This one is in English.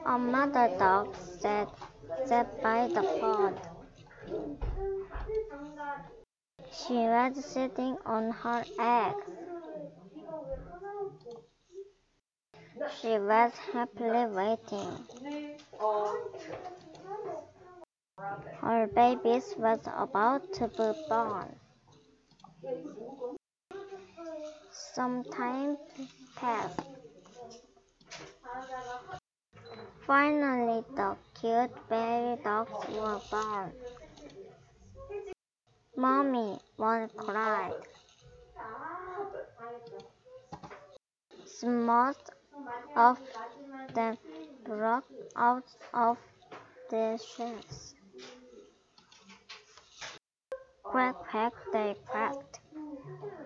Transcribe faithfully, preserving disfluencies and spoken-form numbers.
A mother dog sat, sat by the pond. She was sitting on her eggs. She was happily waiting. Her baby was about to be born. Some time passed. Finally, the cute baby dogs were born. Mommy, one cried. Most of them broke out of their shells. Quack, quack, they quacked.